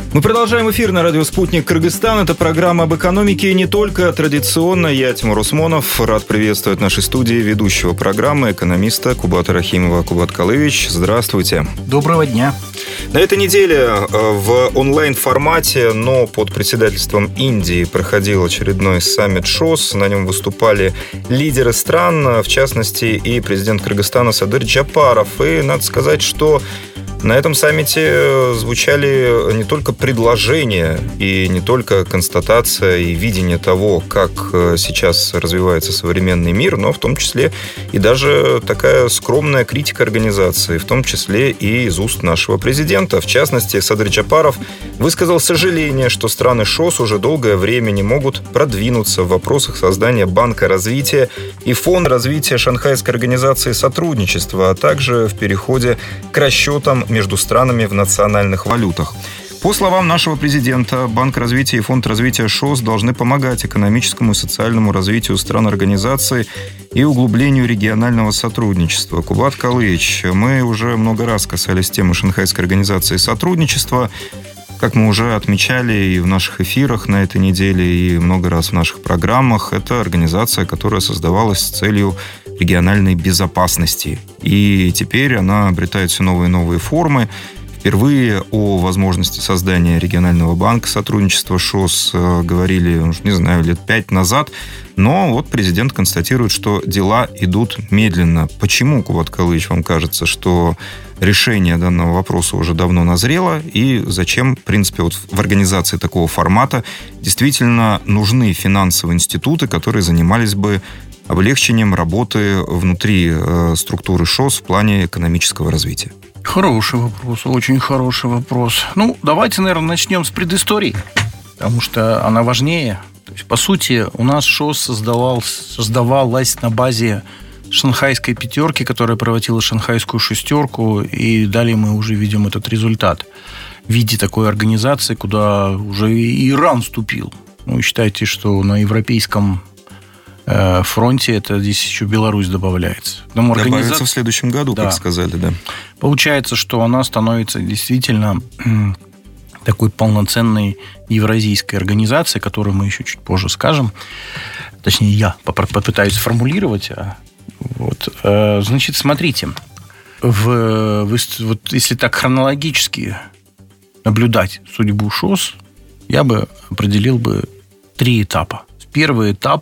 Мы продолжаем эфир на радио «Спутник Кыргызстан». Это программа об экономике и не только. Традиционно я, Тимур Усмонов, рад приветствовать в нашей студии ведущего программы, экономиста Кубата Рахимова. Кубат Калыевич, здравствуйте. Доброго дня. На этой неделе в онлайн-формате, но под председательством Индии, проходил очередной саммит ШОС. На нем выступали лидеры стран, в частности и президент Кыргызстана Садыр Джапаров. И надо сказать, что на этом саммите звучали не только предложения и не только констатация и видение того, как сейчас развивается современный мир, но в том числе и даже такая скромная критика организации, в том числе и из уст нашего президента. В частности, Садыр Джапаров высказал сожаление, что страны ШОС уже долгое время не могут продвинуться в вопросах создания Банка развития и Фонда развития Шанхайской организации сотрудничества, а также в переходе к расчетам между странами в национальных валютах. По словам нашего президента, Банк развития и Фонд развития ШОС должны помогать экономическому и социальному развитию стран организации и углублению регионального сотрудничества. Кубат Калыевич, мы уже много раз касались темы Шанхайской организации сотрудничества. Как мы уже отмечали и в наших эфирах на этой неделе, и много раз в наших программах, это организация, которая создавалась с целью региональной безопасности. И теперь она обретает все новые и новые формы. Впервые о возможности создания регионального банка сотрудничества ШОС говорили, не знаю, лет 5 назад. Но вот президент констатирует, что дела идут медленно. Почему, Кубат Калыевич, вам кажется, что решение данного вопроса уже давно назрело? И зачем, в принципе, вот в организации такого формата действительно нужны финансовые институты, которые занимались бы облегчением работы внутри структуры ШОС в плане экономического развития? Хороший вопрос, очень хороший вопрос. Давайте, наверное, начнем с предыстории, потому что она важнее. То есть, по сути, у нас ШОС создавалась на базе Шанхайской пятерки, которая превратила Шанхайскую шестерку, и далее мы уже видим этот результат в виде такой организации, куда уже и Иран вступил. Считайте, что на европейском фронте это здесь еще Беларусь добавляется. Добавится в следующем году, да. Как сказали, да. Получается, что она становится действительно такой полноценной евразийской организацией, которую мы еще чуть позже скажем. Точнее, я попытаюсь сформулировать. Значит, смотрите. Вот если так хронологически наблюдать судьбу ШОС, я бы определил 3 этапа. Первый этап,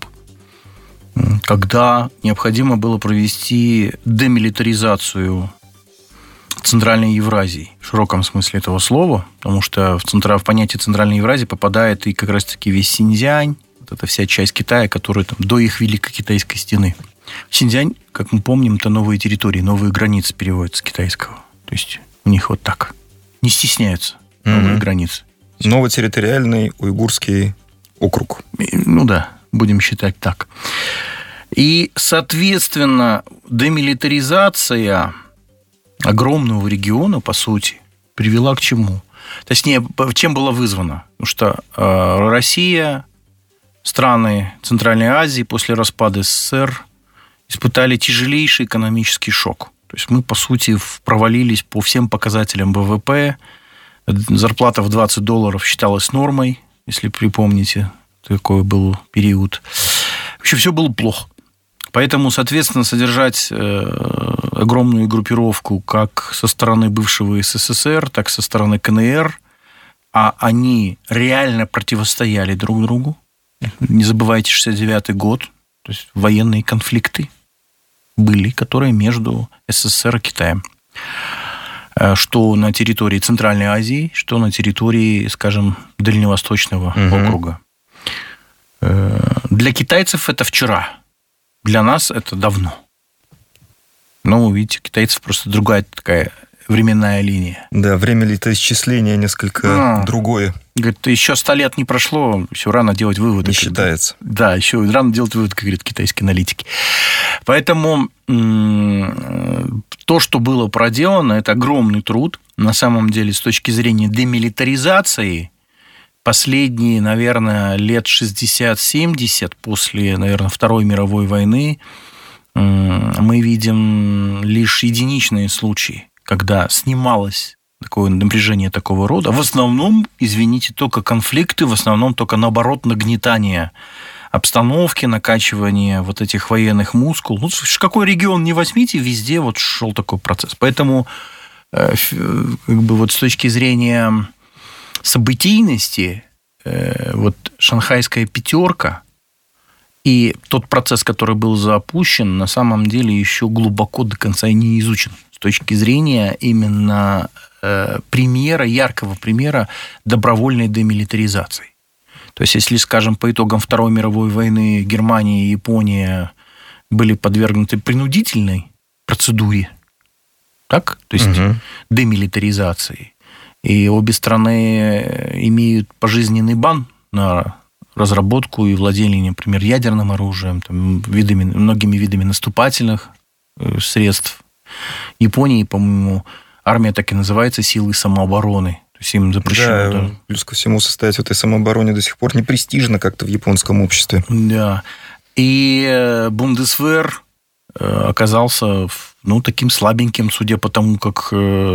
когда необходимо было провести демилитаризацию Центральной Евразии, в широком смысле этого слова, потому что в понятие Центральной Евразии попадает и как раз-таки весь Синьцзянь, вот эта вся часть Китая, которая там до их Великой Китайской стены. Синьцзянь, как мы помним, это новые территории, новые границы переводятся с китайского. То есть у них вот так. Не стесняются новые границы. Новотерриториальный уйгурский округ. Да, будем считать так. И, соответственно, демилитаризация огромного региона, по сути, привела к чему? Точнее, чем была вызвана? Потому что Россия, страны Центральной Азии после распада СССР испытали тяжелейший экономический шок. То есть мы, по сути, провалились по всем показателям ВВП. Зарплата в $20 считалась нормой, если припомните, такой был период. Вообще все было плохо. Поэтому, соответственно, содержать огромную группировку как со стороны бывшего СССР, так и со стороны КНР, а они реально противостояли друг другу. Не забывайте 69-й год, то есть военные конфликты были, которые между СССР и Китаем. Что на территории Центральной Азии, что на территории, скажем, Дальневосточного округа. Для китайцев это вчера. Для нас это давно. Видите, китайцев просто другая такая временная линия. Да, время летоисчисления несколько другое. Говорит, еще 100 лет не прошло, еще рано делать выводы. Не считается. Да, еще рано делать выводы, как говорят китайские аналитики. Поэтому то, что было проделано, это огромный труд. На самом деле, с точки зрения демилитаризации, последние, наверное, лет 60-70 после, наверное, Второй мировой войны мы видим лишь единичные случаи, когда снималась такое напряжение такого рода. В основном, извините, только конфликты, в основном только, наоборот, нагнетание обстановки, накачивание вот этих военных мускул. Ну, какой регион не возьмите, везде вот шел такой процесс. Поэтому как бы вот с точки зрения событийности вот шанхайская пятерка и тот процесс, который был запущен, на самом деле еще глубоко до конца не изучен с точки зрения именно примера, яркого примера добровольной демилитаризации. То есть, если, скажем, по итогам Второй мировой войны Германия и Япония были подвергнуты принудительной процедуре, так? То есть, демилитаризации, и обе страны имеют пожизненный бан на разработку и владение, например, ядерным оружием, там, многими видами наступательных средств. Японии, по-моему, армия так и называется «Силы самообороны». То есть им запрещено. Да, плюс ко всему состоять в этой самообороне до сих пор не престижно как-то в японском обществе. Да. И Бундесвер оказался таким слабеньким, судя по тому, как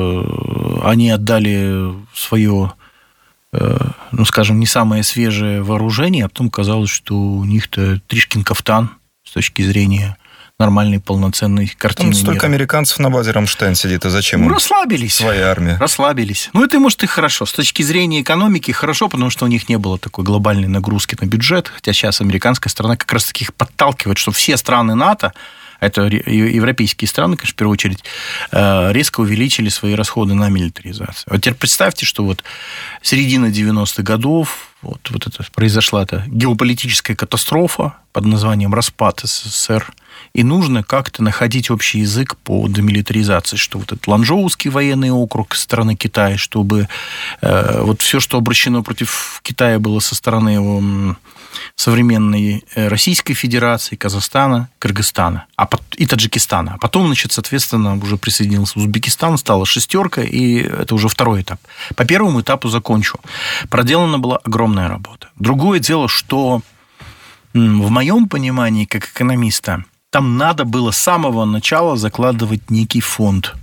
они отдали свое, скажем, не самое свежее вооружение, а потом казалось, что у них-то Тришкин кафтан с точки зрения нормальной, полноценной картины. Там столько американцев на базе «Рамштайн» сидит, а зачем им расслабились. Своя армия? Расслабились. Это, может, и хорошо. С точки зрения экономики хорошо, потому что у них не было такой глобальной нагрузки на бюджет, хотя сейчас американская страна как раз-таки их подталкивает, что все страны НАТО, это европейские страны, конечно, в первую очередь, резко увеличили свои расходы на милитаризацию. Вот теперь представьте, что вот середина 90-х годов, вот это произошла эта геополитическая катастрофа под названием распад СССР, и нужно как-то находить общий язык по демилитаризации, что вот этот Ланчжоуский военный округ со стороны Китая, чтобы вот все, что обращено против Китая, было со стороны современной Российской Федерации, Казахстана, Кыргызстана и Таджикистана. А потом, значит, соответственно, уже присоединился Узбекистан, стала шестерка, и это уже второй этап. По первому этапу закончу. Проделана была огромная работа. Другое дело, что в моем понимании, как экономиста, там надо было с самого начала закладывать некий фонд.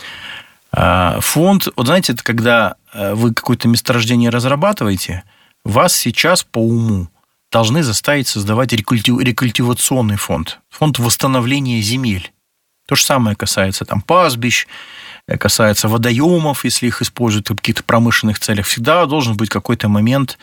Фонд, вот знаете, это когда вы какое-то месторождение разрабатываете, вас сейчас по уму должны заставить создавать рекультивационный фонд, фонд восстановления земель. То же самое касается там пастбищ, касается водоемов, если их используют в каких-то промышленных целях. Всегда должен быть какой-то момент,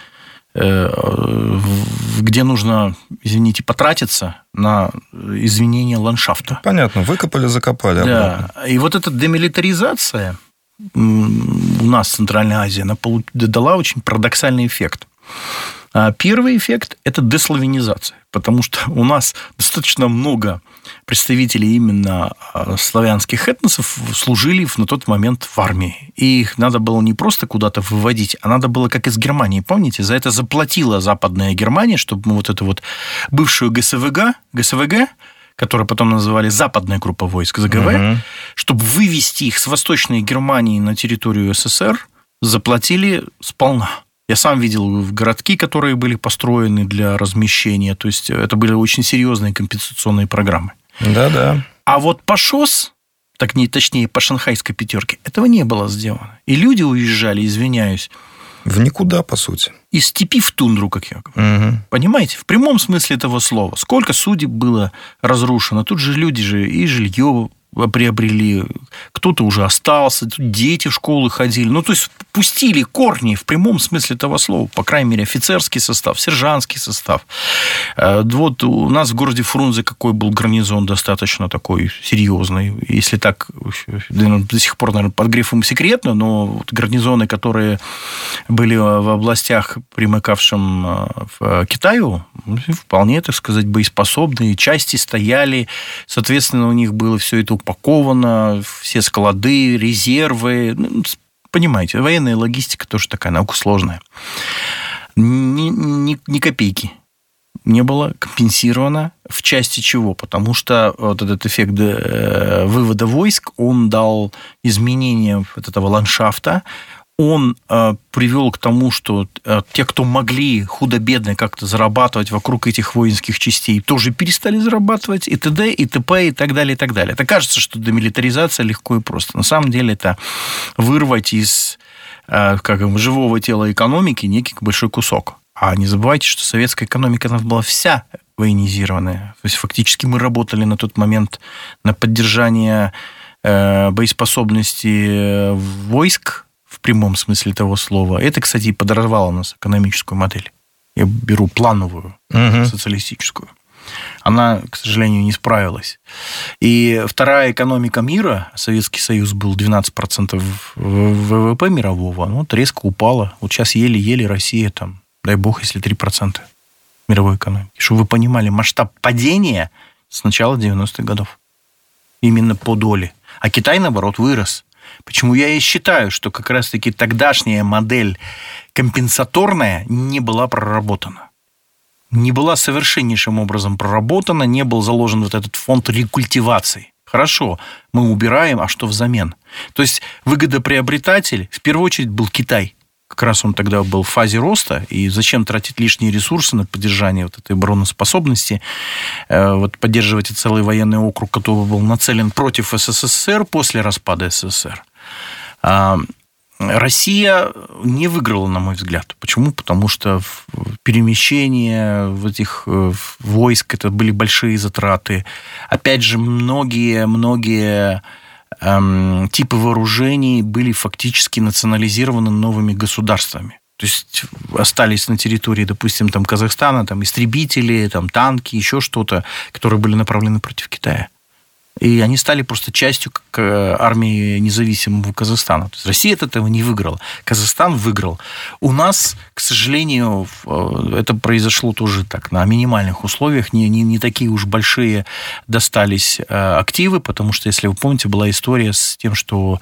где нужно, извините, потратиться на изменение ландшафта. Понятно, выкопали, закопали. Да. И вот эта демилитаризация у нас в Центральной Азии, она дала очень парадоксальный эффект. Первый эффект – это деславянизация, потому что у нас достаточно много представителей именно славянских этносов служили на тот момент в армии. И их надо было не просто куда-то выводить, а надо было, как из Германии. Помните, за это заплатила Западная Германия, чтобы вот эту вот бывшую ГСВГ, которую потом называли Западная группа войск, ЗГВ, чтобы вывести их с Восточной Германии на территорию СССР, заплатили сполна. Я сам видел городки, которые были построены для размещения. То есть, это были очень серьезные компенсационные программы. Да-да. А вот по ШОС, точнее, по шанхайской пятерке, этого не было сделано. И люди уезжали, извиняюсь, в никуда, по сути. Из степи в тундру, как я говорю. Понимаете? В прямом смысле этого слова. Сколько судеб было разрушено. Тут же люди и жилье приобрели, кто-то уже остался, тут дети в школы ходили. То есть, пустили корни в прямом смысле этого слова. По крайней мере, офицерский состав, сержантский состав. Вот у нас в городе Фрунзе какой был гарнизон достаточно такой серьезный. Если так, до сих пор, наверное, под грифом секретно, но вот гарнизоны, которые были в областях, примыкавшим к Китаю, вполне, так сказать, боеспособные. Части стояли, соответственно, у них было все это упаковано, все склады, резервы. Понимаете, военная логистика тоже такая наука сложная. Ни копейки не было компенсировано. В части чего? Потому что вот этот эффект вывода войск, он дал изменение вот этого ландшафта, он привел к тому, что те, кто могли худо-бедно как-то зарабатывать вокруг этих воинских частей, тоже перестали зарабатывать, и т.д., и т.п., и так далее, и так далее. Это кажется, что демилитаризация легко и просто. На самом деле это вырвать из живого тела экономики некий большой кусок. А не забывайте, что советская экономика она была вся военизированная. То есть фактически мы работали на тот момент на поддержание боеспособности войск в прямом смысле этого слова. Это, кстати, и подорвало у нас экономическую модель. Я беру плановую, социалистическую. Она, к сожалению, не справилась. И вторая экономика мира, Советский Союз был 12% ВВП мирового, вот резко упала. Вот сейчас еле-еле Россия, там, дай бог, если 3% мировой экономики. Чтобы вы понимали, масштаб падения с начала 90-х годов. Именно по доле. А Китай, наоборот, вырос. Почему я и считаю, что как раз-таки тогдашняя модель компенсаторная не была проработана. Не была совершеннейшим образом проработана, не был заложен вот этот фонд рекультивации. Хорошо, мы убираем, а что взамен? То есть выгодоприобретатель в первую очередь был Китай. Как раз он тогда был в фазе роста, и зачем тратить лишние ресурсы на поддержание вот этой обороноспособности, вот поддерживать и целый военный округ, который был нацелен против СССР после распада СССР. Россия не выиграла, на мой взгляд. Почему? Потому что перемещение в этих войск, это были большие затраты. Опять же, многие типы вооружений были фактически национализированы новыми государствами. То есть остались на территории, допустим, там, Казахстана там, истребители, там, танки, еще что-то, которые были направлены против Китая. И они стали просто частью армии независимого Казахстана. То есть Россия от этого не выиграла. Казахстан выиграл. У нас, к сожалению, это произошло тоже так, на минимальных условиях. Не такие уж большие достались активы, потому что, если вы помните, была история с тем, что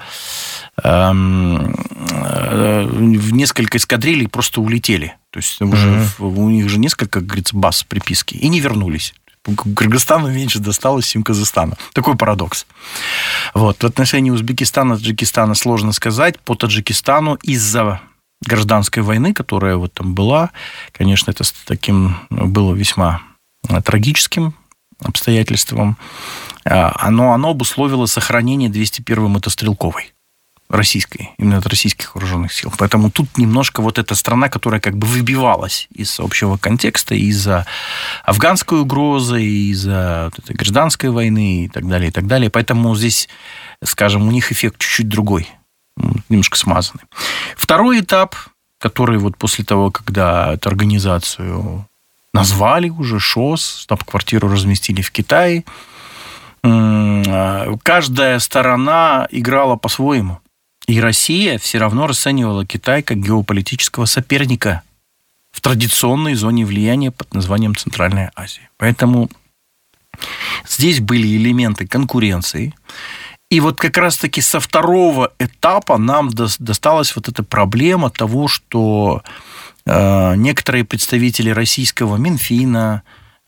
в несколько эскадрилей просто улетели. То есть уже у них же несколько, как говорится, баз приписки. И не вернулись. Кыргызстану меньше досталось, чем Казахстану. Такой парадокс. Вот. В отношении Узбекистана, Таджикистана сложно сказать. По Таджикистану из-за гражданской войны, которая вот там была, конечно, это таким было весьма трагическим обстоятельством. Оно обусловило сохранение 201-й мотострелковой. Российской, именно от российских вооруженных сил. Поэтому тут немножко вот эта страна, которая как бы выбивалась из общего контекста из-за афганской угрозы, из-за вот этой гражданской войны и так далее, и так далее. Поэтому здесь, скажем, у них эффект чуть-чуть другой, немножко смазанный. Второй этап, который вот после того, когда эту организацию назвали уже ШОС, штаб-квартиру разместили в Китае, каждая сторона играла по-своему. И Россия все равно расценивала Китай как геополитического соперника в традиционной зоне влияния под названием Центральная Азия. Поэтому здесь были элементы конкуренции. И вот как раз-таки со второго этапа нам досталась вот эта проблема того, что некоторые представители российского Минфина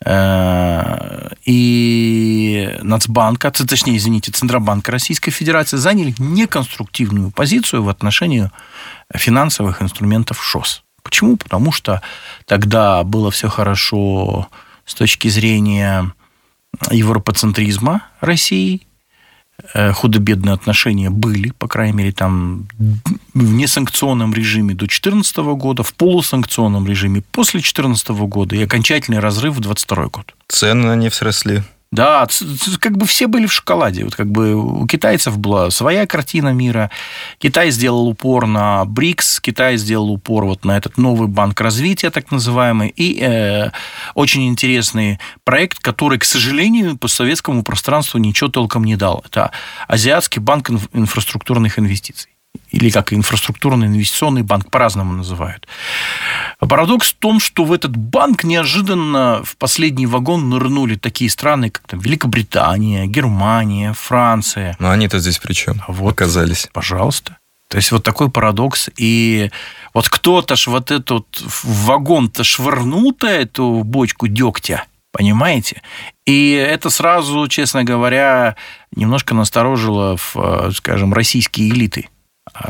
и Нацбанка, точнее, извините, Центробанка Российской Федерации заняли неконструктивную позицию в отношении финансовых инструментов ШОС. Почему? Потому что тогда было все хорошо с точки зрения европоцентризма России, худо-бедные отношения были, по крайней мере, там в несанкционном режиме до 2014 года, в полусанкционном режиме после 2014 года и окончательный разрыв в 2022 год. Цены на нефть росли. Да, как бы все были в шоколаде. Вот как бы у китайцев была своя картина мира. Китай сделал упор на БРИКС, Китай сделал упор вот на этот новый банк развития, так называемый, и очень интересный проект, который, к сожалению, постсоветскому пространству ничего толком не дал. Это Азиатский банк инфраструктурных инвестиций. Или как инфраструктурный инвестиционный банк, по-разному называют. Парадокс в том, что в этот банк неожиданно в последний вагон нырнули такие страны, как там Великобритания, Германия, Франция. Но они-то здесь при чем? Вот, оказались. Пожалуйста. То есть вот такой парадокс. И вот кто-то ж вот этот вагон-то швырнул-то эту бочку дегтя, понимаете? И это сразу, честно говоря, немножко насторожило, скажем, российские элиты.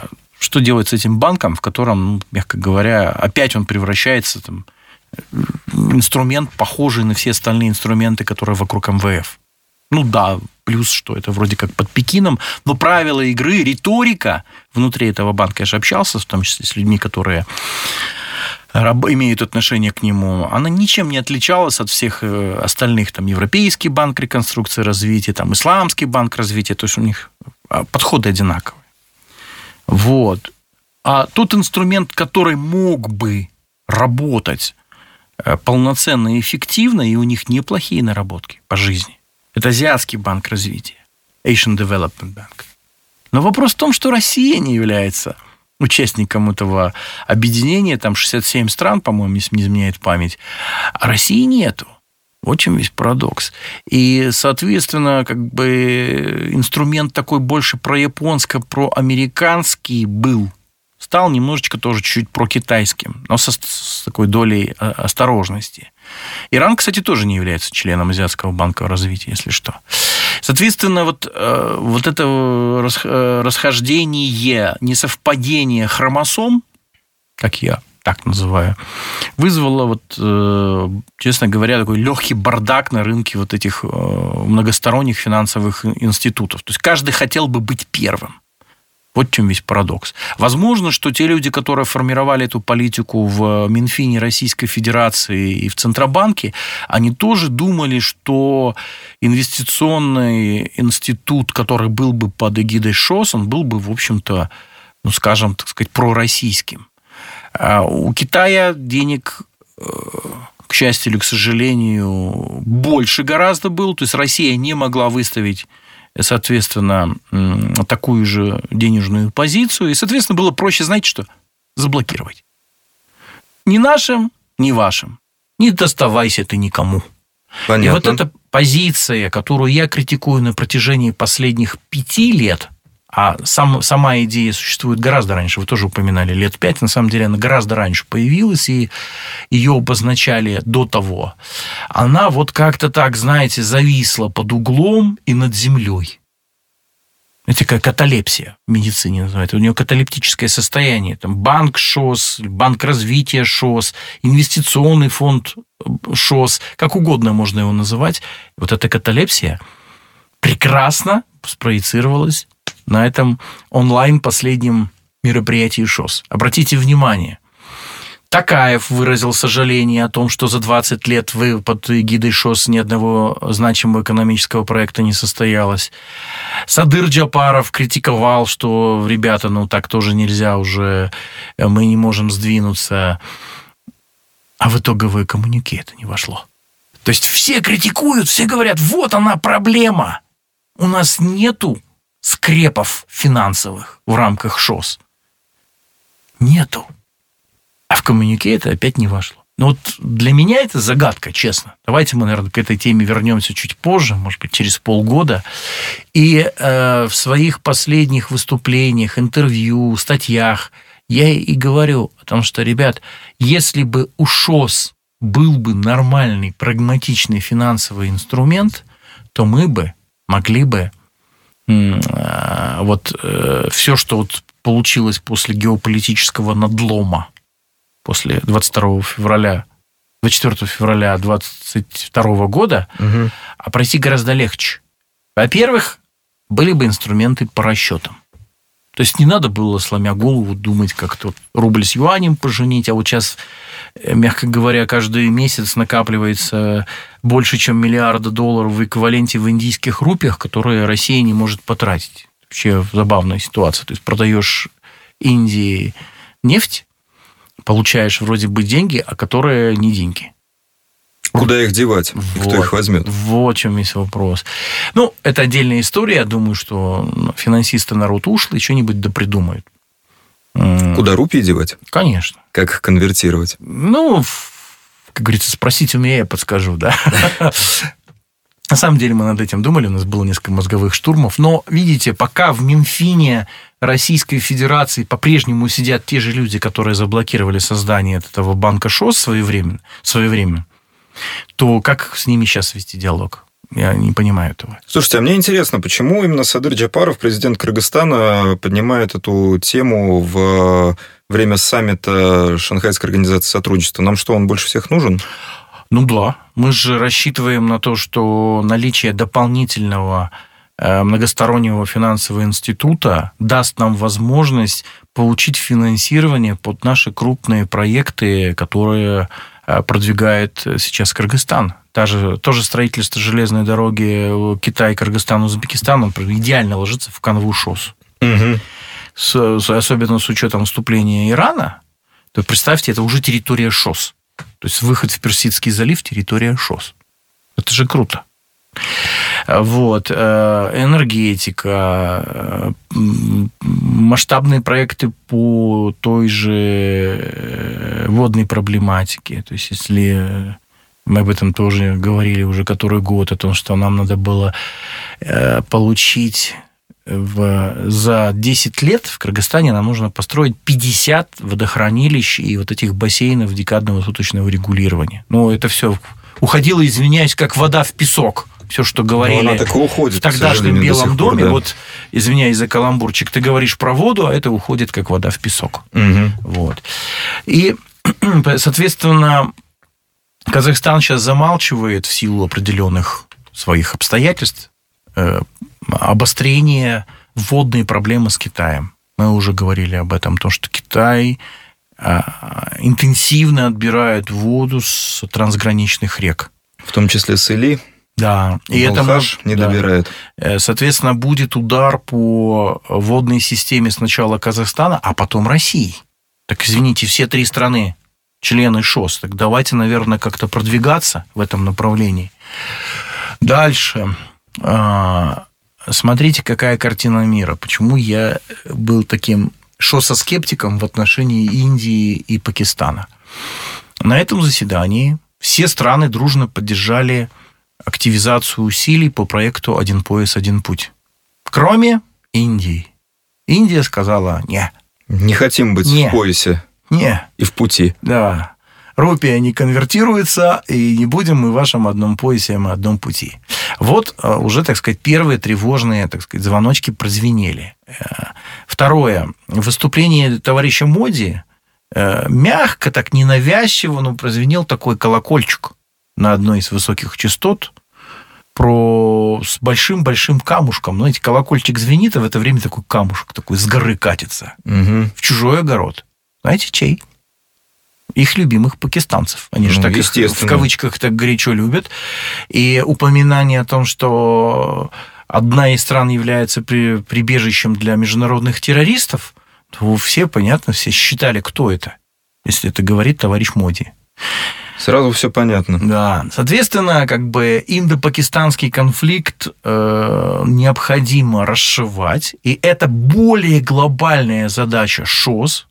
Что делать с этим банком, в котором, мягко говоря, опять он превращается в инструмент, похожий на все остальные инструменты, которые вокруг МВФ. Да, плюс, что это вроде как под Пекином, но правила игры, риторика внутри этого банка, я же общался, в том числе с людьми, которые имеют отношение к нему, она ничем не отличалась от всех остальных. Там Европейский банк реконструкции и развития, там Исламский банк развития, то есть у них подходы одинаковые. Вот. А тот инструмент, который мог бы работать полноценно и эффективно, и у них неплохие наработки по жизни, это Азиатский банк развития, Asian Development Bank. Но вопрос в том, что Россия не является участником этого объединения, там 67 стран, по-моему, если не изменяет память, а России нету. Вот в чем весь парадокс. И, соответственно, инструмент такой больше про-японско-проамериканский стал немножечко тоже чуть-чуть прокитайским, но с такой долей осторожности. Иран, кстати, тоже не является членом Азиатского банка развития, если что. Соответственно, вот это расхождение, несовпадение хромосом, как я так называю, вызвало, честно говоря, такой легкий бардак на рынке вот этих многосторонних финансовых институтов. То есть каждый хотел бы быть первым. Вот в чем весь парадокс. Возможно, что те люди, которые формировали эту политику в Минфине Российской Федерации и в Центробанке, они тоже думали, что инвестиционный институт, который был бы под эгидой ШОС, он был бы, в общем-то, скажем, так сказать, пророссийским. А у Китая денег, к счастью или к сожалению, больше гораздо было. То есть Россия не могла выставить, соответственно, такую же денежную позицию. И, соответственно, было проще, знаете что? Заблокировать. Ни нашим, ни вашим. Не доставайся ты никому. Понятно. И вот эта позиция, которую я критикую на протяжении последних 5 лет, а сама идея существует гораздо раньше, вы тоже упоминали, лет 5, на самом деле она гораздо раньше появилась, и ее обозначали до того. Она как-то так, знаете, зависла под углом и над землей. Это как каталепсия в медицине называется. У нее каталептическое состояние. Там банк ШОС, банк развития ШОС, инвестиционный фонд ШОС, как угодно можно его называть. Вот эта каталепсия прекрасно спроецировалась на этом онлайн последнем мероприятии ШОС. Обратите внимание, Такаев выразил сожаление о том, что за 20 лет под эгидой ШОС ни одного значимого экономического проекта не состоялось. Садыр Джапаров критиковал, что, ребята, так тоже нельзя уже, мы не можем сдвинуться. А в итоговое коммюнике это не вошло. То есть все критикуют, все говорят, вот она проблема. У нас нету скрепов финансовых в рамках ШОС. Нету. А в коммюнике это опять не вошло. Но для меня это загадка, честно. Давайте мы, наверное, к этой теме вернемся чуть позже, может быть, через полгода. И в своих последних выступлениях, интервью, статьях я и говорю о том, что, ребят, если бы у ШОС был бы нормальный, прагматичный финансовый инструмент, то мы бы могли бы все, что получилось после геополитического надлома, после 24 февраля 2022 года, а пройти гораздо легче. Во-первых, были бы инструменты по расчетам. То есть не надо было, сломя голову, думать, как рубль с юанем поженить, а вот сейчас, мягко говоря, каждый месяц накапливается больше, чем $1 миллиард в эквиваленте в индийских рупиях, которые Россия не может потратить. Вообще забавная ситуация. То есть продаешь Индии нефть, получаешь вроде бы деньги, а которые не деньги. Куда их девать? Кто их возьмет? Вот в чем весь вопрос. Это отдельная история. Я думаю, что финансисты народ ушлый, что-нибудь допридумают. Куда рупии девать? Конечно. Как их конвертировать? Как говорится, спросите у меня, я подскажу, да? На самом деле мы над этим думали, у нас было несколько мозговых штурмов, но, видите, пока в Минфине Российской Федерации по-прежнему сидят те же люди, которые заблокировали создание этого банка ШОС своевременно, то как с ними сейчас вести диалог? Я не понимаю этого. Слушайте, а мне интересно, почему именно Садыр Джапаров, президент Кыргызстана, поднимает эту тему в время саммита Шанхайской организации сотрудничества? Нам что, он больше всех нужен? Ну да, мы же рассчитываем на то, что наличие дополнительного многостороннего финансового института даст нам возможность получить финансирование под наши крупные проекты, которые продвигает сейчас Кыргызстан. Тоже строительство железной дороги Китай, Кыргызстан, Узбекистан, он идеально ложится в канву ШОС. Угу. Особенно с учетом вступления Ирана, то представьте, это уже территория ШОС. То есть выход в Персидский залив – территория ШОС. Это же круто. Вот. Энергетика, масштабные проекты по той же водной проблематике. То есть, если мы об этом тоже говорили уже который год, о том, что нам надо было получить за 10 лет в Кыргызстане нам нужно построить 50 водохранилищ и вот этих бассейнов декадного суточного регулирования. Ну, это все уходило, извиняюсь, как вода в песок. Все, что говорили уходит, в тогдашнем Белом доме, да. Вот, извиняюсь за каламбурчик, ты говоришь про воду, а это уходит как вода в песок. Угу. Вот. И, соответственно, Казахстан сейчас замалчивает в силу определенных своих обстоятельств обострение водной проблемы с Китаем. Мы уже говорили об этом, то, что Китай интенсивно отбирает воду с трансграничных рек. В том числе с Или. Да. И это не добирает. Соответственно, будет удар по водной системе сначала Казахстана, а потом России. Так, извините, все 3 страны члены ШОС. Так давайте, наверное, как-то продвигаться в этом направлении. Дальше. Смотрите, какая картина мира. Почему я был таким ШОСа-скептиком в отношении Индии и Пакистана. На этом заседании все страны дружно поддержали активизацию усилий по проекту «Один пояс, один путь». Кроме Индии. Индия сказала «не». Не хотим быть в поясе. Не. И в пути. Да. Рупия не конвертируется, и не будем мы в вашем одном поясе, мы одном пути. Вот уже, так сказать, первые тревожные, так сказать, звоночки прозвенели. Второе. Выступление товарища Моди мягко, так ненавязчиво, но прозвенел такой колокольчик на одной из высоких частот с большим-большим камушком. Знаете, колокольчик звенит, а в это время такой камушек такой с горы катится. Угу. В чужой огород. Знаете, чей? Их любимых пакистанцев. Они же так их в кавычках так горячо любят. И упоминание о том, что одна из стран является прибежищем для международных террористов, то все, понятно, все считали, кто это, если это говорит товарищ Моди. Сразу все понятно. Да. Соответственно, как бы индо-пакистанский конфликт необходимо расшивать, и это более глобальная задача ШОС,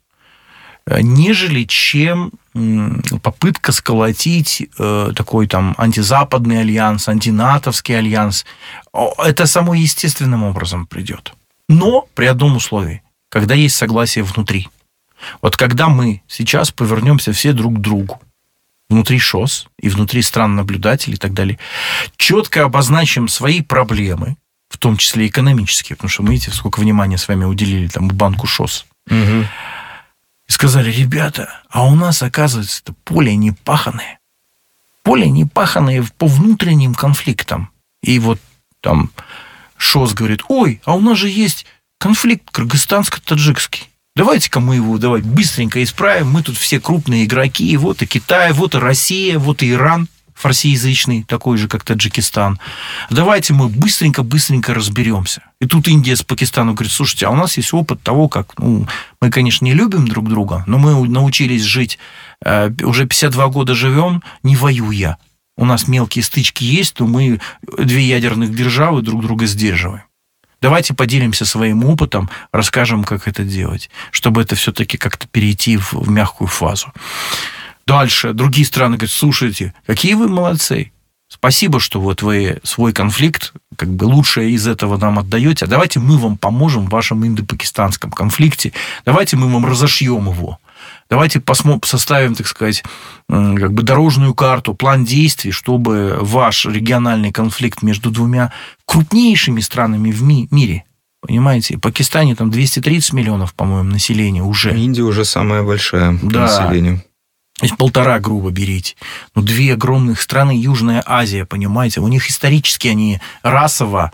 нежели чем попытка сколотить такой там антизападный альянс, антинатовский альянс. Это само естественным образом придет. Но при одном условии, когда есть согласие внутри. Вот когда мы сейчас повернемся все друг к другу, внутри ШОС и внутри стран-наблюдателей и так далее, четко обозначим свои проблемы, в том числе экономические, потому что мы видите, сколько внимания с вами уделили там банку ШОС. Угу. И сказали, ребята, а у нас, оказывается, это поле не паханое. Поле не паханое по внутренним конфликтам. И вот там ШОС говорит, ой, а у нас же есть конфликт кыргызстанско-таджикский. Давайте-ка мы его быстренько исправим. Мы тут все крупные игроки. Вот и Китай, вот и Россия, вот и Иран фарсиязычный, такой же, как Таджикистан. Давайте мы быстренько разберемся. И тут Индия с Пакистаном говорит, слушайте, а у нас есть опыт того, как... мы, конечно, не любим друг друга, но мы научились жить, уже 52 года живем, не воюя. У нас мелкие стычки есть, но мы 2 ядерных державы друг друга сдерживаем. Давайте поделимся своим опытом, расскажем, как это делать, чтобы это все-таки как-то перейти в мягкую фазу. Дальше другие страны говорят, слушайте, какие вы молодцы. Спасибо, что вот вы свой конфликт, как бы лучшее из этого нам отдаете. А давайте мы вам поможем в вашем индо-пакистанском конфликте. Давайте мы вам разошьем его. Давайте составим, так сказать, как бы дорожную карту, план действий, чтобы ваш региональный конфликт между двумя крупнейшими странами в мире, понимаете, в Пакистане там 230 миллионов, по-моему, населения уже. Индия уже самая большая по населению. То есть 1,5, грубо берите. Но 2 огромных страны, Южная Азия, понимаете, у них исторически они расово,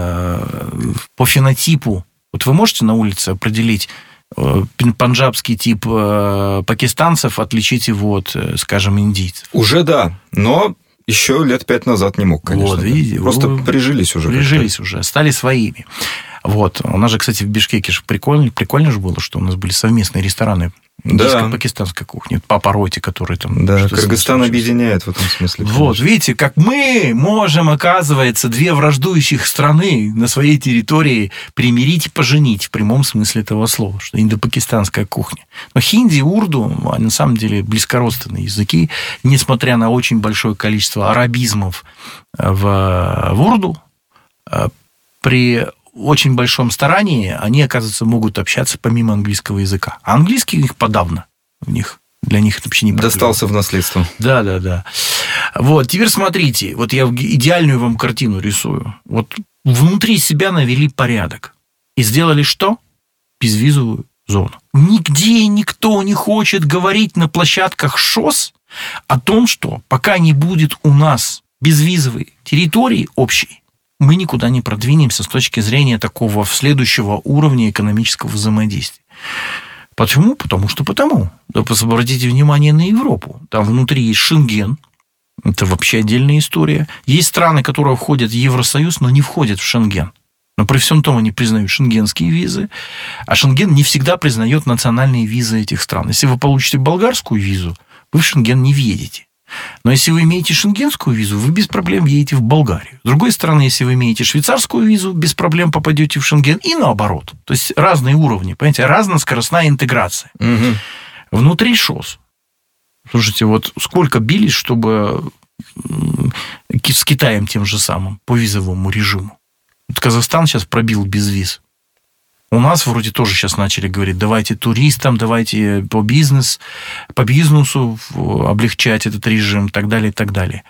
по фенотипу. Вот вы можете на улице определить панджабский тип пакистанцев, отличить его от, скажем, индийцев? Уже да, но еще лет 5 назад не мог, конечно. Вот, видите, просто прижились уже. Прижились уже, стали своими. Вот. У нас же, кстати, в Бишкеке же прикольно же было, что у нас были совместные рестораны индийско-пакистанской кухни. Папа Роти, который там... Да, Кыргызстан объединяет в этом смысле. Вот, видите, как мы можем, оказывается, 2 враждующих страны на своей территории примирить и поженить в прямом смысле этого слова, что индо-пакистанская кухня. Но хинди и урду, на самом деле, близкородственные языки, несмотря на очень большое количество арабизмов в урду, при очень большом старании они, оказывается, могут общаться помимо английского языка. А английский их подавно. Для них это вообще не проблема. Достался в наследство. Да. Вот, теперь смотрите. Вот я идеальную вам картину рисую. Вот внутри себя навели порядок. И сделали что? Безвизовую зону. Нигде никто не хочет говорить на площадках ШОС о том, что пока не будет у нас безвизовой территории общей, мы никуда не продвинемся с точки зрения такого следующего уровня экономического взаимодействия. Почему? Потому. Да, обратите внимание на Европу. Там внутри есть Шенген. Это вообще отдельная история. Есть страны, которые входят в Евросоюз, но не входят в Шенген. Но при всем том они признают шенгенские визы, а Шенген не всегда признает национальные визы этих стран. Если вы получите болгарскую визу, вы в Шенген не въедете. Но если вы имеете шенгенскую визу, вы без проблем едете в Болгарию. С другой стороны, если вы имеете швейцарскую визу, без проблем попадете в Шенген и наоборот. То есть разные уровни, понимаете, разноскоростная интеграция. Угу. Внутри ШОС. Слушайте, вот сколько бились, чтобы с Китаем тем же самым по визовому режиму. Вот Казахстан сейчас пробил без виз. У нас вроде тоже сейчас начали говорить, давайте туристам, давайте по бизнесу облегчать этот режим, и так далее, и так далее.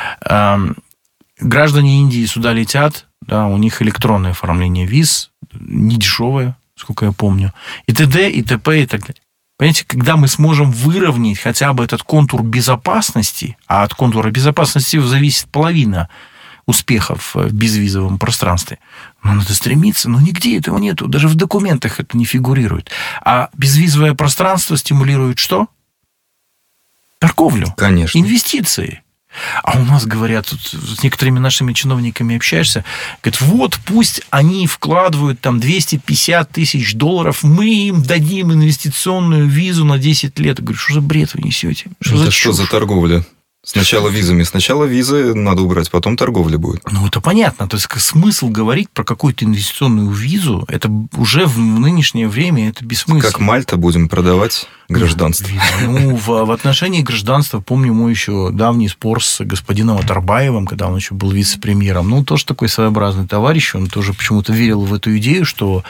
Граждане Индии сюда летят, да, у них электронное оформление виз, не дешевое, сколько я помню, и т.д., и т.п., и так далее. Понимаете, когда мы сможем выровнять хотя бы этот контур безопасности, а от контура безопасности зависит половина успехов в безвизовом пространстве. Но надо стремиться, но нигде этого нету. Даже в документах это не фигурирует. А безвизовое пространство стимулирует что? Торговлю. Конечно. Инвестиции. А у нас говорят, тут с некоторыми нашими чиновниками общаешься, говорят, вот пусть они вкладывают там $250 тысяч, мы им дадим инвестиционную визу на 10 лет. Я говорю, что за бред вы несете? Что за торговля? Сначала визами. Сначала визы надо убрать, потом торговля будет. Ну, это понятно. То есть, смысл говорить про какую-то инвестиционную визу, это уже в нынешнее время это бессмысленно. Как Мальта будем продавать гражданство. Ну, в отношении гражданства, помню мой еще давний спор с господином Атарбаевым, когда он еще был вице-премьером. Ну, тоже такой своеобразный товарищ. Он тоже почему-то верил в эту идею, что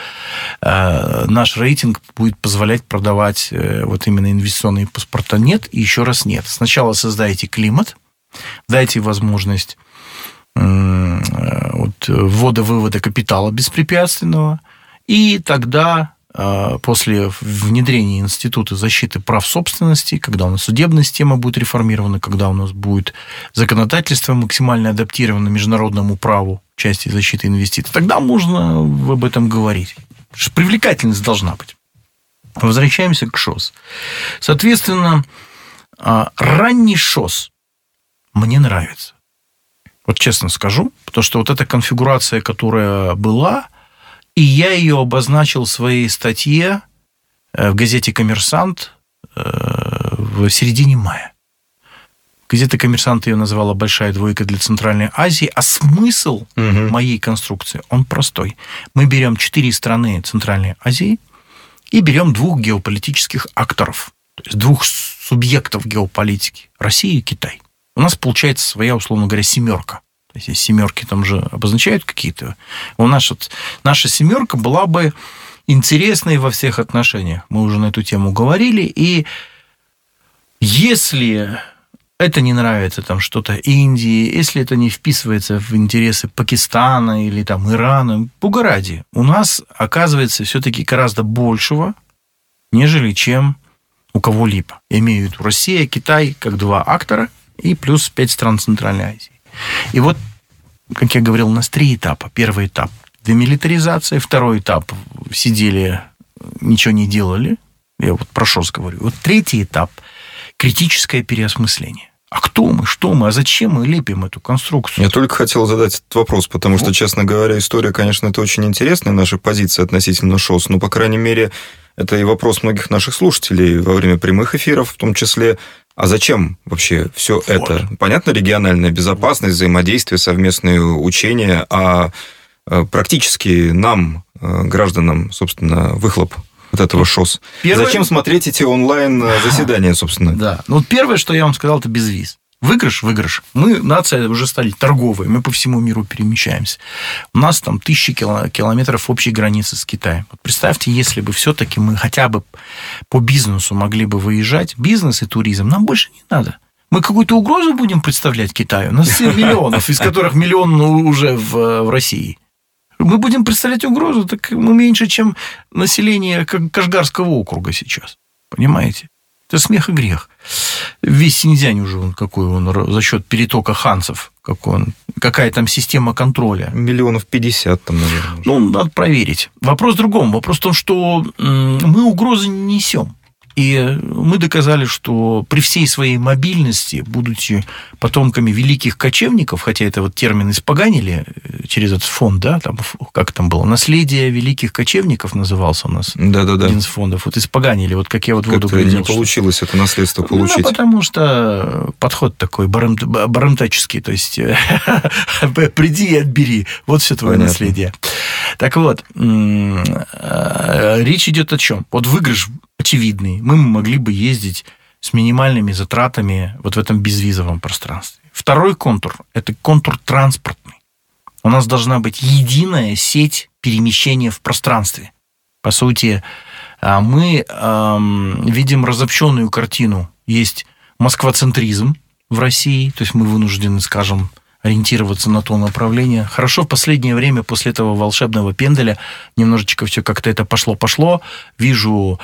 наш рейтинг будет позволять продавать вот именно инвестиционные паспорта. Нет, и еще раз нет. Сначала создайте климат, дайте возможность ввода-вывода капитала беспрепятственного, и тогда после внедрения Института защиты прав собственности, когда у нас судебная система будет реформирована, когда у нас будет законодательство максимально адаптировано международному праву в части защиты инвестиций, тогда можно об этом говорить. Привлекательность должна быть. Возвращаемся к ШОС. Соответственно, ранний ШОС мне нравится. Вот честно скажу, потому что вот эта конфигурация, которая была, и я ее обозначил в своей статье в газете «Коммерсант» в середине мая. Газета «Коммерсант» ее назвала «Большая двойка для Центральной Азии», а смысл моей конструкции, он простой. Мы берем 4 страны Центральной Азии и берем 2 геополитических акторов, то есть 2 субъектов геополитики – Россия и Китай. У нас получается своя, условно говоря, 7. То есть, семерки там же обозначают какие-то. У нас вот наша 7 была бы интересной во всех отношениях. Мы уже на эту тему говорили. И Если это не нравится там что-то Индии, если это не вписывается в интересы Пакистана или там Ирана, бога ради, у нас оказывается все-таки гораздо большего, нежели чем у кого-либо. Я имею в виду Россия, Китай, как два актора, и плюс 5 стран Центральной Азии. И вот, как я говорил, у нас 3 этапа. Первый этап – демилитаризация. Второй этап – сидели, ничего не делали. Я вот про ШОС говорю. Вот 3-й этап – критическое переосмысление. А кто мы, что мы, а зачем мы лепим эту конструкцию? Я только хотел задать этот вопрос, потому что, честно говоря, история, конечно, это очень интересная, наша позиция относительно ШОС, но, по крайней мере, это и вопрос многих наших слушателей во время прямых эфиров, в том числе, а зачем вообще все это? Понятно, региональная безопасность, взаимодействие, совместные учения, а практически нам, гражданам, собственно, выхлоп от этого ШОС. Зачем смотреть эти онлайн-заседания, собственно? Да. Ну, вот первое, что я вам сказал, это безвиз. Выигрыш. Мы, нация, уже стали торговые, мы по всему миру перемещаемся. У нас там 1000 километров общей границы с Китаем. Вот представьте, если бы все-таки мы хотя бы по бизнесу могли бы выезжать, бизнес и туризм, нам больше не надо. Мы какую-то угрозу будем представлять Китаю? У нас 7 миллионов, из которых 1 миллион уже в России. Мы будем представлять угрозу, так мы меньше, чем население Кашгарского округа сейчас. Понимаете? Это смех и грех. Весь Синьцзянь уже какой он за счет перетока ханцев, какая там система контроля. 50 миллионов там, наверное. Ну, надо проверить. Вопрос в другом. Вопрос в том, что мы угрозы не несем. И мы доказали, что при всей своей мобильности, будучи потомками великих кочевников, хотя это вот термин испоганили через этот фонд, да, там, как там было, наследие великих кочевников назывался у нас. Да-да-да. Один из фондов. Вот испоганяли, вот как я вот воду говорил. Не получилось это наследство получить. Ну, потому что подход такой барымтаческий, то есть приди и отбери, вот все твое наследие. Так вот, речь идет о чем? Вот выигрыш очевидный. Мы могли бы ездить с минимальными затратами вот в этом безвизовом пространстве. Второй контур – это контур транспортный. У нас должна быть единая сеть перемещения в пространстве. По сути, мы видим разобщенную картину. Есть москвоцентризм в России, то есть мы вынуждены, скажем, ориентироваться на то направление. Хорошо, в последнее время после этого волшебного пенделя немножечко все как-то это пошло. Вижу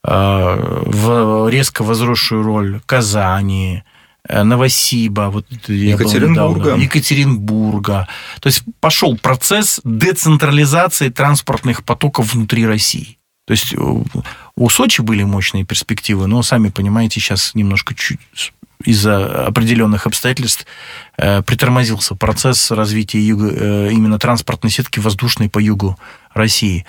в резко возросшую роль Казани, Новосиба, вот Екатеринбурга. То есть пошел процесс децентрализации транспортных потоков внутри России. То есть у Сочи были мощные перспективы, но, сами понимаете, сейчас немножко чуть из-за определенных обстоятельств притормозился процесс развития именно транспортной сетки воздушной по югу России.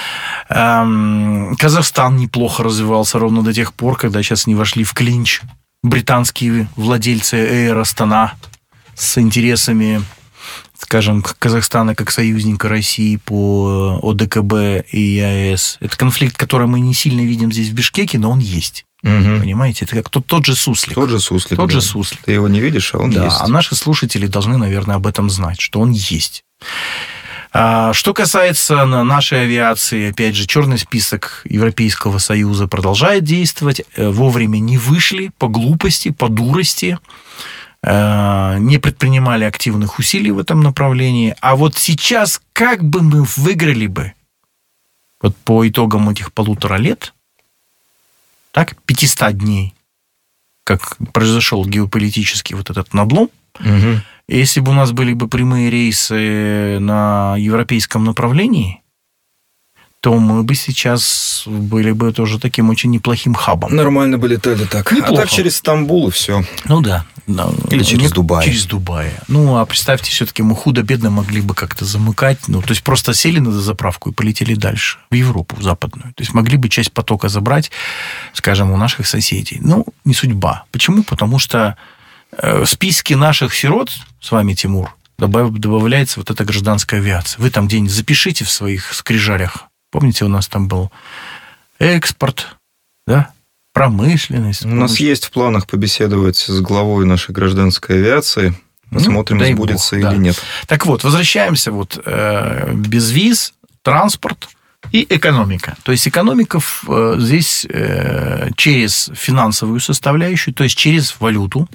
Казахстан неплохо развивался ровно до тех пор, когда сейчас не вошли в клинч британские владельцы Air Astana с интересами, скажем, Казахстана как союзника России по ОДКБ и ЕАЭС. Это конфликт, который мы не сильно видим здесь в Бишкеке, но он есть. Угу. Понимаете? Это как тот же суслик. Тот же суслик. Ты его не видишь, а он есть. А наши слушатели должны, наверное, об этом знать, что он есть. Что касается нашей авиации, опять же, черный список Европейского Союза продолжает действовать. Вовремя не вышли по глупости, по дурости, не предпринимали активных усилий в этом направлении. А вот сейчас, как бы мы выиграли бы вот по итогам этих 1,5 лет, так, 500 дней, как произошел геополитический вот этот надлом, угу. Если бы у нас были бы прямые рейсы на европейском направлении, то мы бы сейчас были бы тоже таким очень неплохим хабом. Нормально бы летали так. Неплохо. А так через Стамбул и все. Ну да. Или через Дубай. Через Дубай. Ну, а представьте, все-таки мы худо-бедно могли бы как-то замыкать. Ну, то есть просто сели на дозаправку и полетели дальше, в Европу, в западную. То есть могли бы часть потока забрать, скажем, у наших соседей. Ну, не судьба. Почему? Потому что в списке наших сирот, с вами, Тимур, добавляется вот эта гражданская авиация. Вы там где-нибудь запишите в своих скрижалях. Помните, у нас там был экспорт, да? Промышленность. У нас есть в планах побеседовать с главой нашей гражданской авиации. Посмотрим, сбудется или нет. Так вот, возвращаемся. Вот, безвиз, транспорт, и экономика. То есть экономика здесь через финансовую составляющую, то есть через валюту.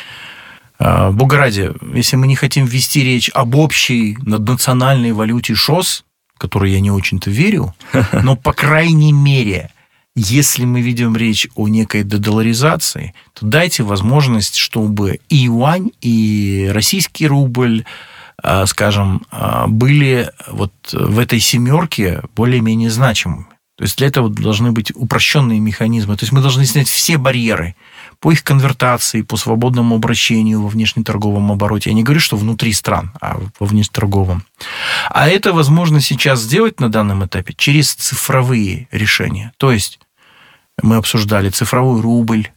Бога ради, если мы не хотим вести речь об общей наднациональной валюте ШОС, в которой я не очень-то верю, но, по крайней мере, если мы ведем речь о некой дедоларизации, то дайте возможность, чтобы и юань, и российский рубль, скажем, были вот в этой семерке более-менее значимыми. То есть для этого должны быть упрощенные механизмы. То есть мы должны снять все барьеры по их конвертации, по свободному обращению во внешнеторговом обороте. Я не говорю, что внутри стран, а во внешнеторговом. А это возможно сейчас сделать на данном этапе через цифровые решения. То есть мы обсуждали цифровой рубль,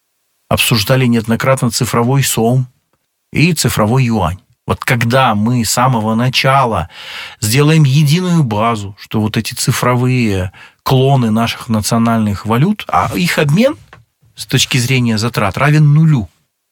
обсуждали неоднократно цифровой сом и цифровой юань. Вот когда мы с самого начала сделаем единую базу, что вот эти цифровые клоны наших национальных валют, а их обмен с точки зрения затрат равен нулю.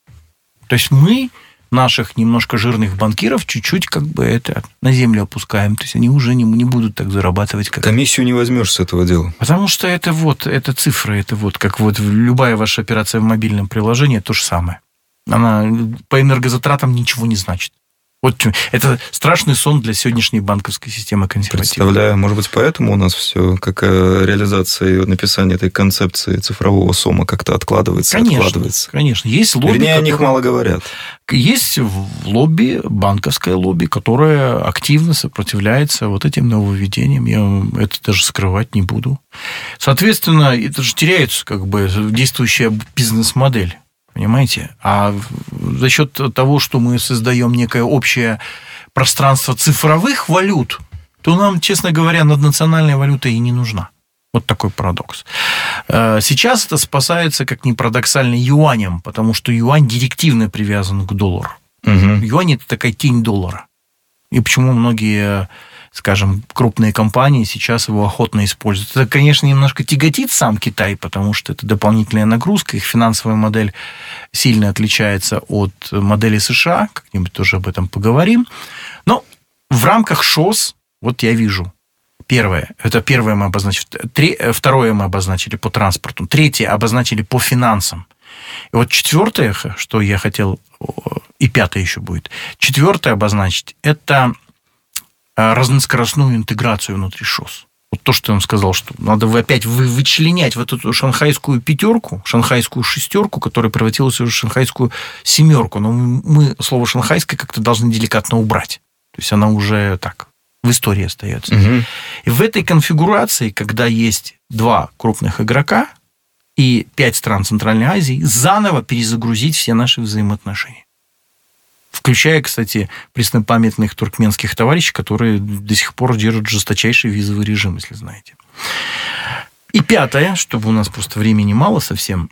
То есть мы наших немножко жирных банкиров чуть-чуть как бы это на землю опускаем. То есть они уже не будут так зарабатывать, как... Комиссию не возьмешь с этого дела. Потому что это цифры, это вот как вот любая ваша операция в мобильном приложении, то же самое. Она по энергозатратам ничего не значит. Вот это страшный сон для сегодняшней банковской системы консервативной. Представляю, может быть, поэтому у нас все, как реализация и написание этой концепции цифрового сома как-то откладывается. Конечно. Есть лобби, вернее, о них мало говорят. Есть лобби, банковское лобби, которое активно сопротивляется вот этим нововведениям. Я это даже скрывать не буду. Соответственно, это же теряется как бы действующая бизнес-модель. Понимаете? А за счет того, что мы создаем некое общее пространство цифровых валют, то нам, честно говоря, наднациональная валюта и не нужна. Вот такой парадокс. Сейчас это спасается, как ни парадоксально, юанем, потому что юань директивно привязан к доллару. Угу. Юань – это такая тень доллара. И почему многие, скажем, крупные компании сейчас его охотно используют. Это, конечно, немножко тяготит сам Китай, потому что это дополнительная нагрузка, их финансовая модель сильно отличается от модели США, как-нибудь тоже об этом поговорим. Но в рамках ШОС, вот я вижу, первое мы обозначили, второе мы обозначили по транспорту, третье обозначили по финансам. И вот четвертое, что я хотел, и пятое еще будет, четвертое обозначить, это разноскоростную интеграцию внутри ШОС. Вот то, что я вам сказал, что надо опять вычленять вот эту шанхайскую пятерку, шанхайскую шестерку, которая превратилась уже в шанхайскую семерку. Но мы слово «шанхайская» как-то должны деликатно убрать. То есть она уже так в истории остается. Угу. И в этой конфигурации, когда есть два крупных игрока и 5 стран Центральной Азии, заново перезагрузить все наши взаимоотношения. Включая, кстати, преснопамятных туркменских товарищей, которые до сих пор держат жесточайший визовый режим, если знаете. И пятое, чтобы у нас просто времени мало совсем,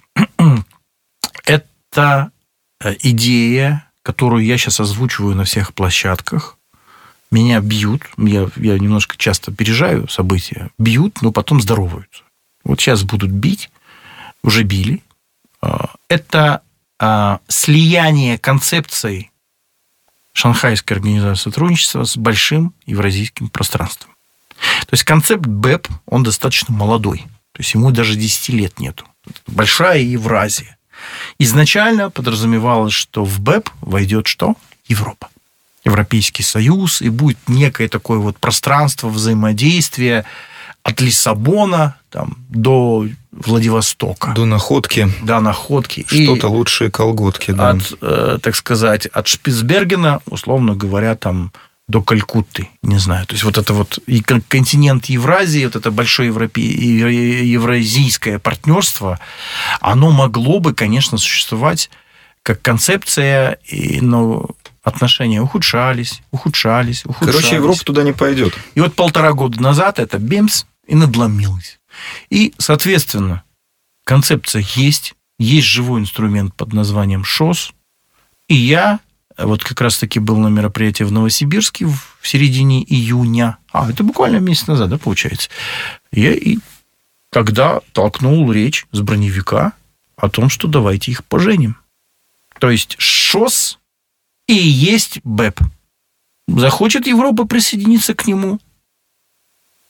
это идея, которую я сейчас озвучиваю на всех площадках. Меня бьют, я немножко часто опережаю события, бьют, но потом здороваются. Вот сейчас будут бить, уже били. Это слияние концепций Шанхайской организации сотрудничества с большим евразийским пространством. То есть концепт БЭП, он достаточно молодой. То есть ему даже 10 лет нету. Большая Евразия. Изначально подразумевалось, что в БЭП войдет что? Европа. Европейский Союз, и будет некое такое вот пространство взаимодействия от Лиссабона там, до Владивостока. До Находки. До Находки. Что-то лучшие колготки. Да. Так сказать, от Шпицбергена, условно говоря, там, до Калькутты. Не знаю. То есть вот это вот и континент Евразии, вот это большое евразийское партнерство, оно могло бы, конечно, существовать как концепция, но отношения ухудшались. Короче, Европа туда не пойдет. И вот 1,5 года назад это бемс и надломилось. И, соответственно, концепция есть живой инструмент под названием ШОС. И я вот как раз-таки был на мероприятии в Новосибирске в середине июня. Это буквально месяц назад, да, получается. Я и тогда толкнул речь с броневика о том, что давайте их поженим. То есть ШОС и есть БЭП. Захочет Европа присоединиться к нему?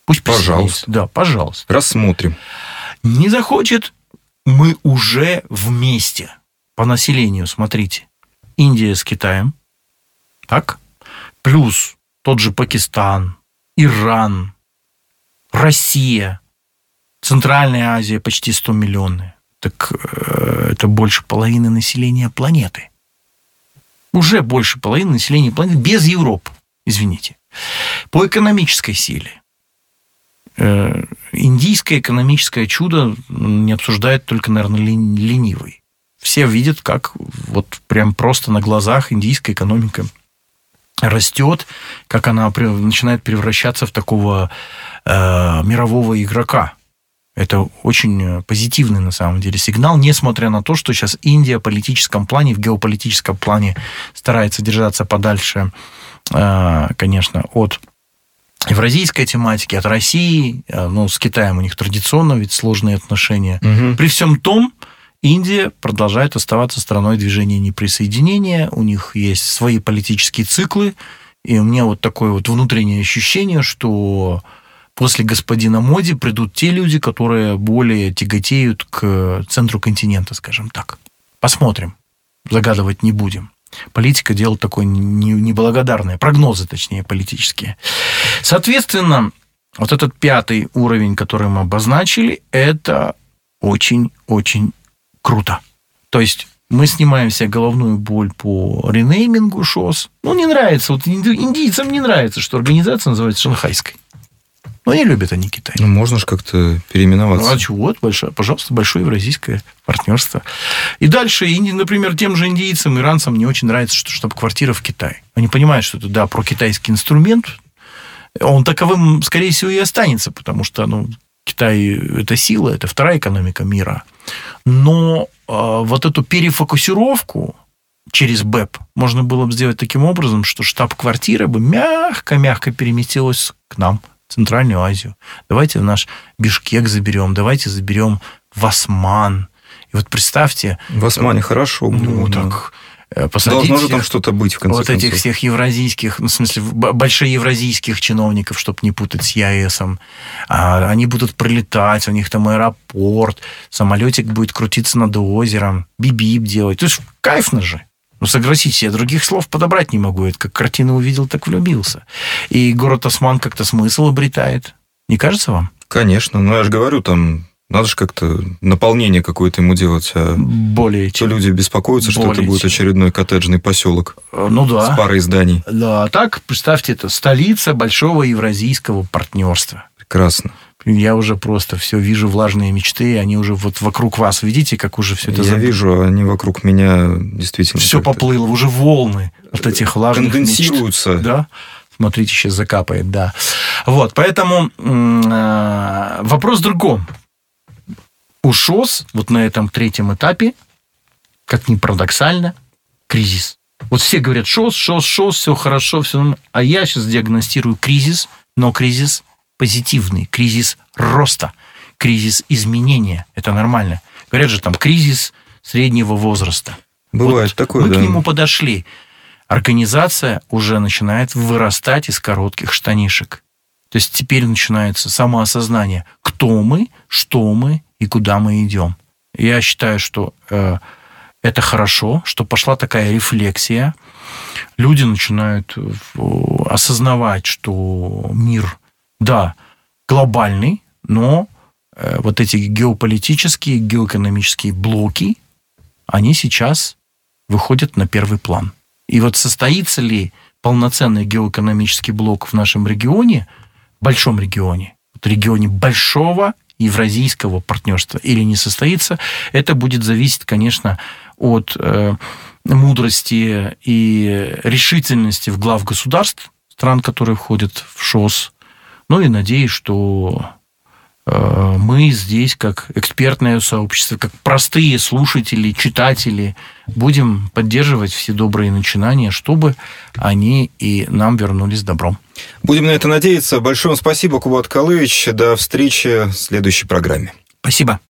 Пусть присоединится. Пожалуйста. Да, пожалуйста. Рассмотрим. Не захочет, мы уже вместе. По населению, смотрите. Индия с Китаем. Так? Плюс тот же Пакистан, Иран, Россия, Центральная Азия почти 100-миллионная. Так это больше половины населения планеты. Уже больше половины населения планеты без Европы. Извините. По экономической силе. Индийское экономическое чудо не обсуждает только, наверное, ленивый. Все видят, как вот прям просто на глазах индийская экономика растет, как она начинает превращаться в такого мирового игрока. Это очень позитивный, на самом деле, сигнал, несмотря на то, что сейчас Индия в политическом плане, в геополитическом плане старается держаться подальше, конечно, от евразийской тематики, от России. Ну, с Китаем у них традиционно ведь сложные отношения. Угу. При всем том, Индия продолжает оставаться страной движения неприсоединения, у них есть свои политические циклы, и у меня вот такое вот внутреннее ощущение, что после господина Моди придут те люди, которые более тяготеют к центру континента, скажем так. Посмотрим, загадывать не будем. Политика – дело такое неблагодарное, прогнозы, точнее, политические. Соответственно, вот этот 5-й уровень, который мы обозначили, это очень-очень круто. То есть мы снимаем себе головную боль по ренеймингу ШОС. Ну, не нравится. Вот индийцам не нравится, что организация называется шанхайской. Но не любят они Китай. Ну, можно же как-то переименоваться. Ну, а чего? Вот, пожалуйста, большое евразийское партнерство. И дальше, например, тем же индийцам, иранцам не очень нравится, что штаб-квартира в Китае. Они понимают, что это, да, прокитайский инструмент. Он таковым, скорее всего, и останется, потому что, Китай – это сила, это вторая экономика мира. Но вот эту перефокусировку через БЭП можно было бы сделать таким образом, что штаб-квартира бы мягко-мягко переместилась к нам, в Центральную Азию. Давайте в наш Бишкек заберем, давайте заберем в Осман. И вот представьте... В Османе хорошо было. Так... Посадить должно же там что-то быть, в конце концов. Вот этих всех евразийских, в смысле, большеевразийских чиновников, чтобы не путать с ЕАЭСом. Они будут прилетать, у них там аэропорт, самолетик будет крутиться над озером, бип-бип делать. То есть кайфно же. Согласитесь, я других слов подобрать не могу. Это как картину увидел, так влюбился. И город Осман как-то смысл обретает. Не кажется вам? Конечно. Но я же говорю, там... Надо же как-то наполнение какое-то ему делать. Более чем. Люди беспокоятся, что это будет очередной коттеджный поселок. Ну да. С парой зданий. Да, так, представьте, это столица большого евразийского партнерства. Прекрасно. Я уже просто все вижу, влажные мечты, они уже вот вокруг вас, видите, как уже все это... Я вижу, они вокруг меня действительно... Все поплыло, уже волны от этих влажных конденсируются. Мечт. Да? Смотрите, сейчас закапает, да. Вот, поэтому вопрос в другом. У ШОС вот на этом 3-м этапе, как ни парадоксально, кризис. Вот все говорят, ШОС, все хорошо, все нормально. А я сейчас диагностирую кризис, но кризис позитивный, кризис роста, кризис изменения. Это нормально. Говорят же, там, кризис среднего возраста. Бывает вот такое, мы да. к нему подошли. Организация уже начинает вырастать из коротких штанишек. То есть теперь начинается самоосознание, кто мы, что мы и куда мы идем. Я считаю, что это хорошо, что пошла такая рефлексия. Люди начинают осознавать, что мир, да, глобальный, но вот эти геополитические, геоэкономические блоки, они сейчас выходят на первый план. И вот состоится ли полноценный геоэкономический блок в нашем регионе, большом регионе, в регионе большого евразийского партнерства или не состоится, это будет зависеть, конечно, от мудрости и решительности в глав государств, стран, которые входят в ШОС. Ну и надеюсь, что мы здесь, как экспертное сообщество, как простые слушатели, читатели, будем поддерживать все добрые начинания, чтобы они и нам вернулись добром. Будем на это надеяться. Большое вам спасибо, Кубат Калыевич. До встречи в следующей программе. Спасибо.